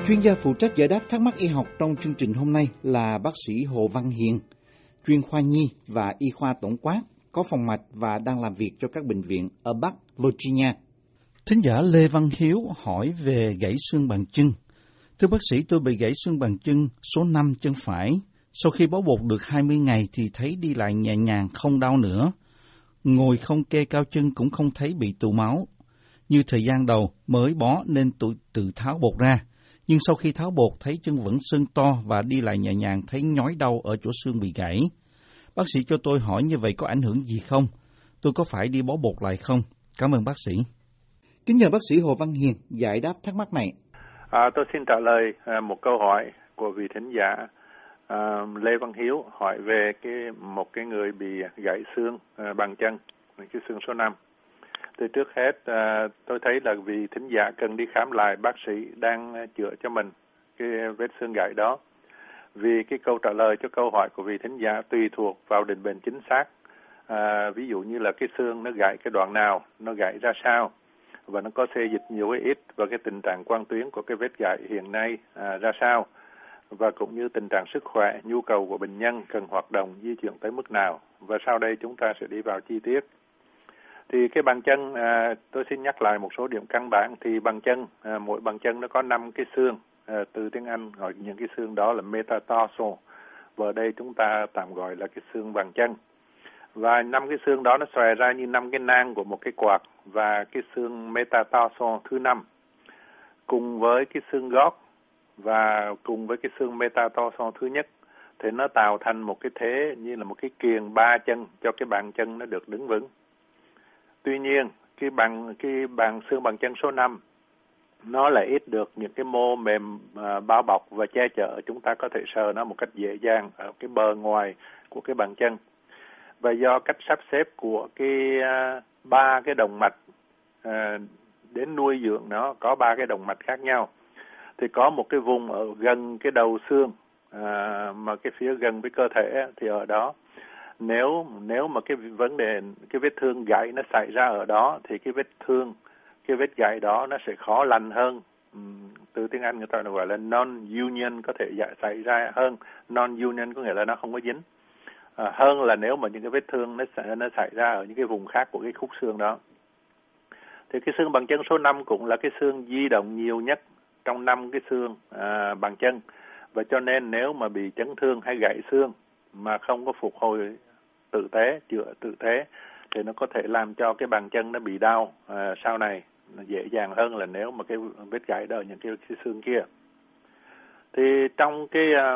Chuyên gia phụ trách giải đáp thắc mắc y học trong chương trình hôm nay là bác sĩ Hồ Văn Hiền, chuyên khoa nhi và y khoa tổng quát, có phòng mạch và đang làm việc cho các bệnh viện ở Bắc Virginia. Thính giả Lê Văn Hiếu hỏi về gãy xương bàn chân. Thưa bác sĩ, tôi bị gãy xương bàn chân số 5 chân phải. Sau khi bó bột được 20 ngày thì thấy đi lại nhẹ nhàng, không đau nữa. Ngồi không kê cao chân cũng không thấy bị tụ máu. Như thời gian đầu mới bó nên tôi tự tháo bột ra. Nhưng sau khi tháo bột thấy chân vẫn sưng to và đi lại nhẹ nhàng, thấy nhói đau ở chỗ xương bị gãy. Bác sĩ cho tôi hỏi như vậy có ảnh hưởng gì không? Tôi có phải đi bó bột lại không? Cảm ơn bác sĩ. Kính nhờ bác sĩ Hồ Văn Hiền giải đáp thắc mắc này. Tôi xin trả lời một câu hỏi của vị thính giả Lê Văn Hiếu hỏi về một cái người bị gãy xương bàn chân, cái xương số 5. Thì trước hết tôi thấy là vị thính giả cần đi khám lại bác sĩ đang chữa cho mình cái vết xương gãy đó. Vì cái câu trả lời cho câu hỏi của vị thính giả tùy thuộc vào định bệnh chính xác. Ví dụ như là cái xương nó gãy cái đoạn nào, nó gãy ra sao, và nó có xê dịch nhiều hay ít, và cái tình trạng quang tuyến của cái vết gãy hiện nay ra sao, và cũng như tình trạng sức khỏe, nhu cầu của bệnh nhân cần hoạt động di chuyển tới mức nào. Và sau đây chúng ta sẽ đi vào chi tiết. Thì cái bàn chân, tôi xin nhắc lại một số điểm căn bản. Thì bàn chân, mỗi bàn chân nó có 5 cái xương, từ tiếng Anh gọi những cái xương đó là metatarsal, và ở đây chúng ta tạm gọi là cái xương bàn chân. Và 5 cái xương đó nó xòe ra như 5 cái nang của một cái quạt, và cái xương metatarsal thứ 5 cùng với cái xương gót và cùng với cái xương metatarsal thứ nhất thì nó tạo thành một cái thế như là một cái kiềng 3 chân cho cái bàn chân nó được đứng vững. Tuy nhiên, cái bàn xương bàn chân số 5 nó lại ít được những cái mô mềm bao bọc và che chở, chúng ta có thể sờ nó một cách dễ dàng ở cái bờ ngoài của cái bàn chân. Và do cách sắp xếp của ba cái động mạch đến nuôi dưỡng nó, có 3 cái động mạch khác nhau, thì có một cái vùng ở gần cái đầu xương, mà cái phía gần với cơ thể thì ở đó, nếu mà cái vết thương gãy nó xảy ra ở đó thì cái vết gãy đó nó sẽ khó lành hơn. Từ tiếng Anh người ta gọi là non-union, có thể xảy ra hơn. Non-union có nghĩa là nó không có dính, hơn là nếu mà những cái vết thương nó xảy ra ở những cái vùng khác của cái khúc xương đó. Thì cái xương bàn chân số 5 cũng là cái xương di động nhiều nhất trong 5 cái xương bàn chân, và cho nên nếu mà bị chấn thương hay gãy xương mà không có phục hồi chữa tự tế thì nó có thể làm cho cái bàn chân nó bị đau sau này, nó dễ dàng hơn là nếu mà cái vết gãy đó ở những cái xương kia. Thì trong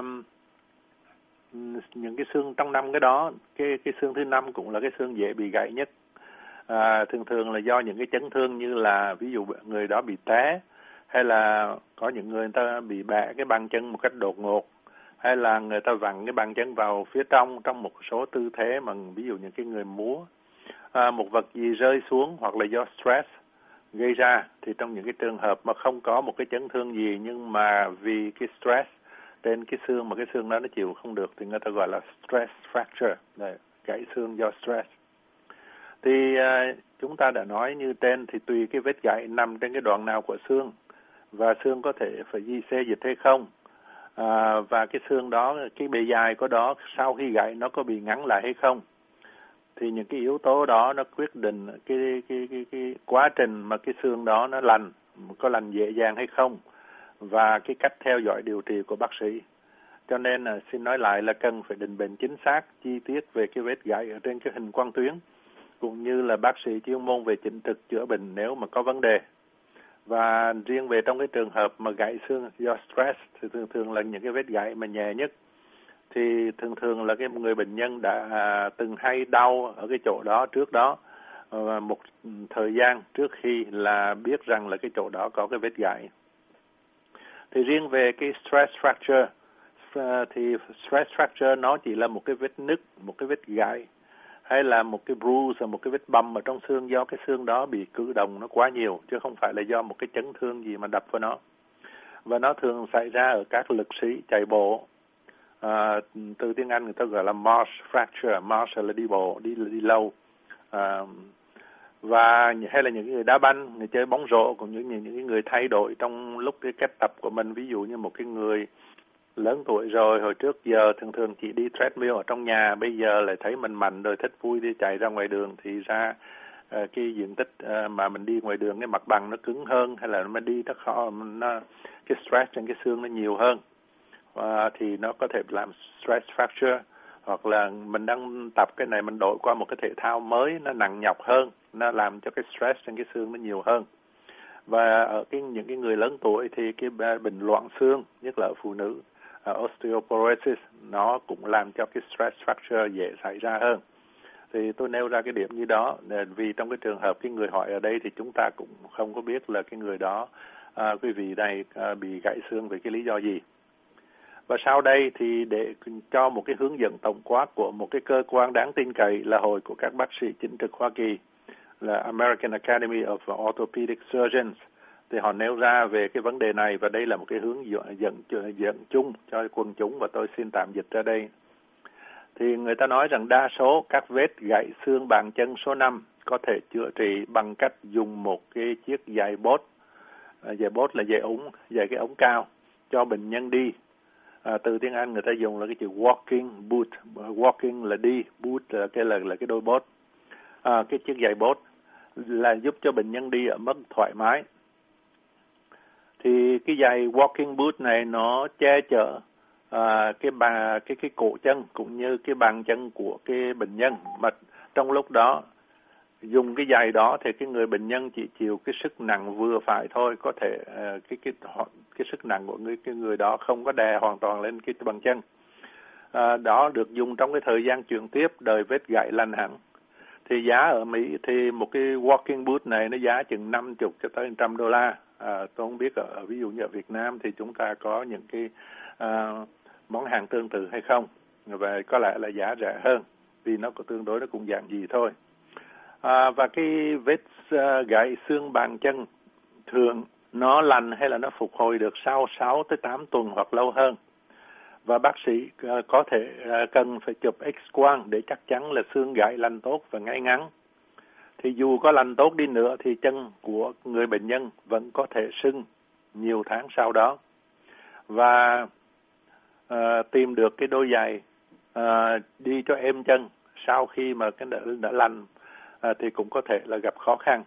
những cái xương trong 5 cái đó, cái xương thứ 5 cũng là cái xương dễ bị gãy nhất. Thường là do những cái chấn thương như là ví dụ người đó bị té, hay là có những người ta bị bẻ cái bàn chân một cách đột ngột, hay là người ta vặn cái bàn chân vào phía trong một số tư thế mà ví dụ những cái người múa, một vật gì rơi xuống hoặc là do stress gây ra. Thì trong những cái trường hợp mà không có một cái chấn thương gì nhưng mà vì cái stress trên cái xương mà cái xương đó nó chịu không được thì người ta gọi là stress fracture, gãy xương do stress. Thì chúng ta đã nói như trên, thì tùy cái vết gãy nằm trên cái đoạn nào của xương, và xương có thể phải xê dịch hay không, và cái xương đó, cái bề dài của đó sau khi gãy nó có bị ngắn lại hay không. Thì những cái yếu tố đó nó quyết định cái quá trình mà cái xương đó nó lành, có lành dễ dàng hay không, và cái cách theo dõi điều trị của bác sĩ. Cho nên xin nói lại là cần phải định bệnh chính xác, chi tiết về cái vết gãy ở trên cái hình quang tuyến, cũng như là bác sĩ chuyên môn về chỉnh thực chữa bệnh nếu mà có vấn đề. Và riêng về trong cái trường hợp mà gãy xương do stress thì thường là những cái vết gãy mà nhẹ nhất, thì thường là cái người bệnh nhân đã từng hay đau ở cái chỗ đó trước đó, một thời gian trước khi là biết rằng là cái chỗ đó có cái vết gãy. Thì riêng về cái stress fracture, thì stress fracture nó chỉ là một cái vết nứt, một cái vết gãy, hay là một cái bruise, một cái vết bầm ở trong xương do cái xương đó bị cử động nó quá nhiều, chứ không phải là do một cái chấn thương gì mà đập vào nó. Và nó thường xảy ra ở các lực sĩ chạy bộ. Từ tiếng Anh người ta gọi là march fracture. March là đi bộ, đi lâu. Và hay là những người đá banh, người chơi bóng rổ, cũng như những người thay đổi trong lúc cái cách tập của mình. Ví dụ như một cái người lớn tuổi rồi, hồi trước giờ thường chỉ đi treadmill ở trong nhà, bây giờ lại thấy mình mạnh rồi thích vui đi chạy ra ngoài đường, thì ra cái diện tích mà mình đi ngoài đường, cái mặt bằng nó cứng hơn, hay là mình đi cái stress trên cái xương nó nhiều hơn, thì nó có thể làm stress fracture. Hoặc là mình đang tập cái này, mình đổi qua một cái thể thao mới, nó nặng nhọc hơn, nó làm cho cái stress trên cái xương nó nhiều hơn. Và ở những cái người lớn tuổi thì cái bệnh loãng xương, nhất là ở phụ nữ, osteoporosis, nó cũng làm cho cái stress fracture dễ xảy ra hơn. Thì tôi nêu ra cái điểm như đó, vì trong cái trường hợp cái người hỏi ở đây thì chúng ta cũng không có biết là cái người đó, quý vị này bị gãy xương vì cái lý do gì. Và sau đây thì để cho một cái hướng dẫn tổng quát của một cái cơ quan đáng tin cậy là Hội của các bác sĩ chính trực Hoa Kỳ, là American Academy of Orthopedic Surgeons, thì họ nêu ra về cái vấn đề này, và đây là một cái hướng dẫn chung cho quần chúng, và tôi xin tạm dịch ra đây. Thì người ta nói rằng đa số các vết gãy xương bàn chân số 5 có thể chữa trị bằng cách dùng một cái chiếc giày bốt. Giày bốt là giày cái ống cao cho bệnh nhân đi. Từ tiếng Anh người ta dùng là cái chữ walking boot. Walking là đi, boot là cái đôi bốt. Cái chiếc giày bốt là giúp cho bệnh nhân đi ở mức thoải mái. Thì cái giày walking boot này nó che chở cái cổ chân cũng như cái bàn chân của cái bệnh nhân, mà trong lúc đó dùng cái giày đó thì cái người bệnh nhân chỉ chịu cái sức nặng vừa phải thôi, có thể cái sức nặng của cái người đó không có đè hoàn toàn lên cái bàn chân. Đó được dùng trong cái thời gian chuyển tiếp đời vết gãy lành hẳn. Thì giá ở Mỹ thì một cái walking boot này nó giá chừng 50 cho tới $100. Tôi không biết ví dụ như ở Việt Nam thì chúng ta có những cái món hàng tương tự hay không, và có lẽ là giá rẻ hơn vì nó có tương đối nó cũng dạng gì thôi. Và cái vết gãy xương bàn chân thường nó lành hay là nó phục hồi được sau 6 tới 8 tuần hoặc lâu hơn. Và bác sĩ có thể cần phải chụp X-quang để chắc chắn là xương gãy lành tốt và ngay ngắn. Thì dù có lành tốt đi nữa thì chân của người bệnh nhân vẫn có thể sưng nhiều tháng sau đó. Và tìm được cái đôi giày đi cho êm chân sau khi mà cái đã lành thì cũng có thể là gặp khó khăn.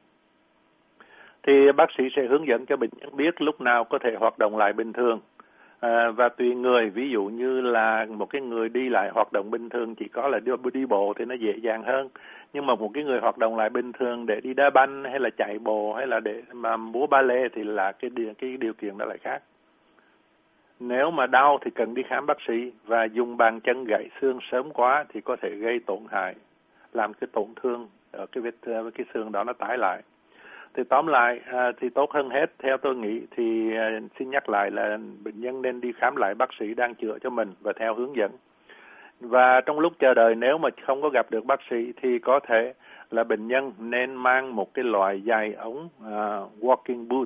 Thì bác sĩ sẽ hướng dẫn cho bệnh nhân biết lúc nào có thể hoạt động lại bình thường. Và tùy người, ví dụ như là một cái người đi lại hoạt động bình thường chỉ có là đi bộ thì nó dễ dàng hơn. Nhưng mà một cái người hoạt động lại bình thường để đi đá banh hay là chạy bộ hay là để mà múa ballet thì là cái điều kiện đó lại khác. Nếu mà đau thì cần đi khám bác sĩ, và dùng bàn chân gãy xương sớm quá thì có thể gây tổn hại, làm cái tổn thương ở cái xương đó nó tái lại. Thì tóm lại thì tốt hơn hết theo tôi nghĩ thì xin nhắc lại là bệnh nhân nên đi khám lại bác sĩ đang chữa cho mình và theo hướng dẫn. Và trong lúc chờ đợi nếu mà không có gặp được bác sĩ thì có thể là bệnh nhân nên mang một cái loại giày ống walking boot,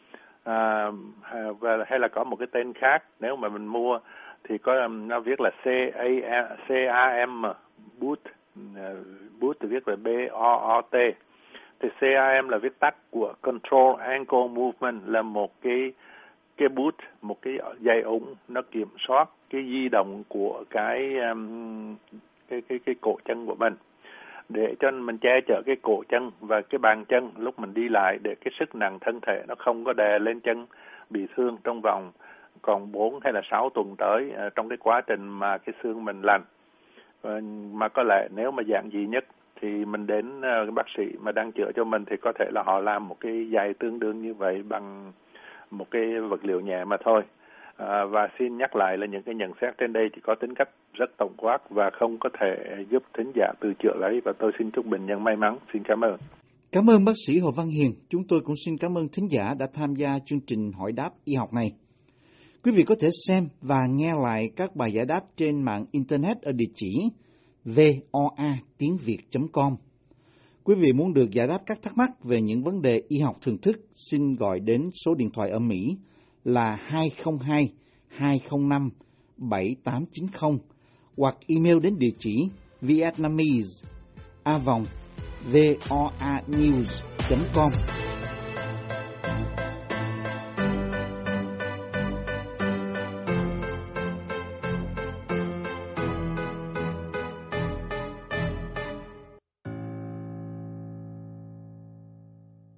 hay là có một cái tên khác nếu mà mình mua thì có nó viết là CAM boot, boot thì viết là BOOT. Thì CAM là viết tắt của Control Ankle Movement, là một cái boot, một cái giày ống nó kiểm soát cái di động của cái cổ chân của mình, để cho mình che chở cái cổ chân và cái bàn chân lúc mình đi lại, để cái sức nặng thân thể nó không có đè lên chân bị thương trong vòng còn 4 hay là 6 tuần tới trong cái quá trình mà cái xương mình lành. Mà có lẽ nếu mà dạng gì nhất thì mình đến bác sĩ mà đang chữa cho mình thì có thể là họ làm một cái giày tương đương như vậy bằng một cái vật liệu nhẹ mà thôi. Và xin nhắc lại là những cái nhận xét trên đây chỉ có tính cách rất tổng quát và không có thể giúp thính giả tự chữa lấy, và tôi xin chúc bệnh nhân may mắn. Xin cảm ơn. Cảm ơn bác sĩ Hồ Văn Hiền. Chúng tôi cũng xin cảm ơn thính giả đã tham gia chương trình hỏi đáp y học này. Quý vị có thể xem và nghe lại các bài giải đáp trên mạng Internet ở địa chỉ voatiếngviet.com. Quý vị muốn được giải đáp các thắc mắc về những vấn đề y học thường thức, xin gọi đến số điện thoại ở Mỹ là 202-205-7890 hoặc email đến địa chỉ vietnamese@voatiếngviet.com. voanews.com.